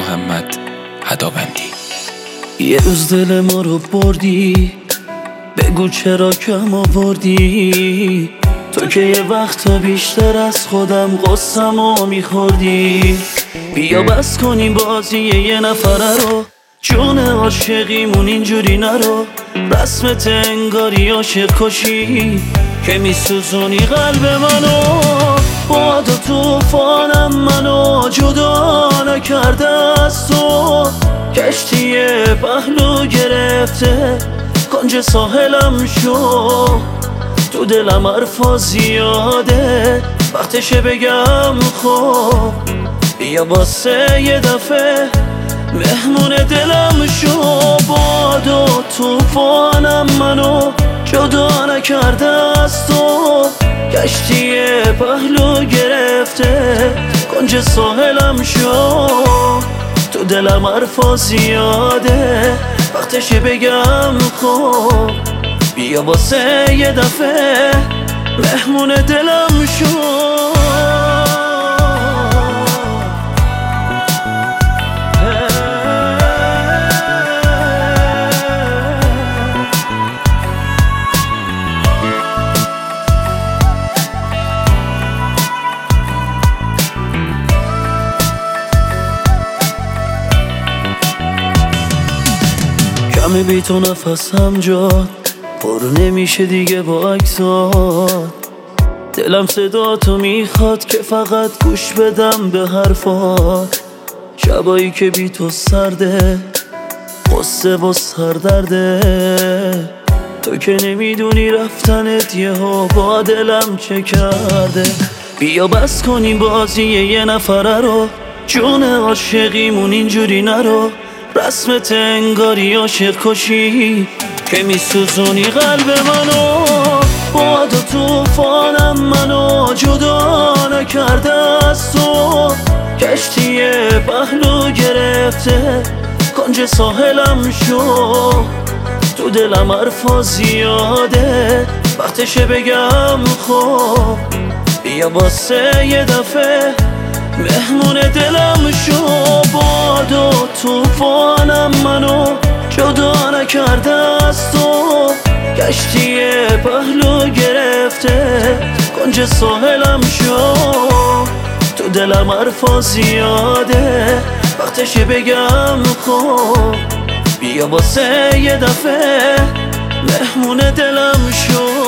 محمد هدابندی. یه روز دل ما رو بردی، بگو چرا کم آوردی؟ تو که یه وقتا بیشتر از خودم قصه‌مو میخوردی. بیا بس کنیم بازی یه نفره رو، جون عاشقیمون اینجوری نرو. رسمت انگاری عاشق کشی که میسوزونی قلب منو. باد و توفانم منو جدا نکرده از تو، کشتی پهلو گرفته کنج ساحلم شو. تو دلم حرفا زیاده، وقتشه بگم خب بیا واسه یه دفعه مهمون دلم شو. باد و توفانم منو جدا نکرده از تو، کشتی پهلو گرفته کنج ساحلم شو. تو دلم حرفا زیاده، وقتشه بگم خب بیا واسه یه دفعه مهمون دلم شو. کمی بی تو نفسم جاد، پر نمیشه دیگه با عکسات. دلم صدا تو میخواد که فقط گوش بدم به حرفات. شبایی که بی تو سرده، قصه و سردرده. تو که نمیدونی رفتنت یهو با دلم چه کرده. بیا بس کنیم بازی یه نفره رو، جون عاشقیمون اینجوری نرو. رسمت انگاری عاشق کشی که میسوزونی قلب منو. باد و توفانم منو جدا نکرده از تو، کشتی پهلو گرفته کنج ساحلم شو. تو دلم حرفا زیاده، وقتشه بگم خب بیا واسه یه دفعه مهمون دلم شو. باد و توفانم منو جدا نکرده از تو، کشتی پهلو گرفته کنج ساحلم شو. تو دلم حرفا زیاده، وقتشه بگم خب بیا واسه یه دفعه مهمون دلم شو.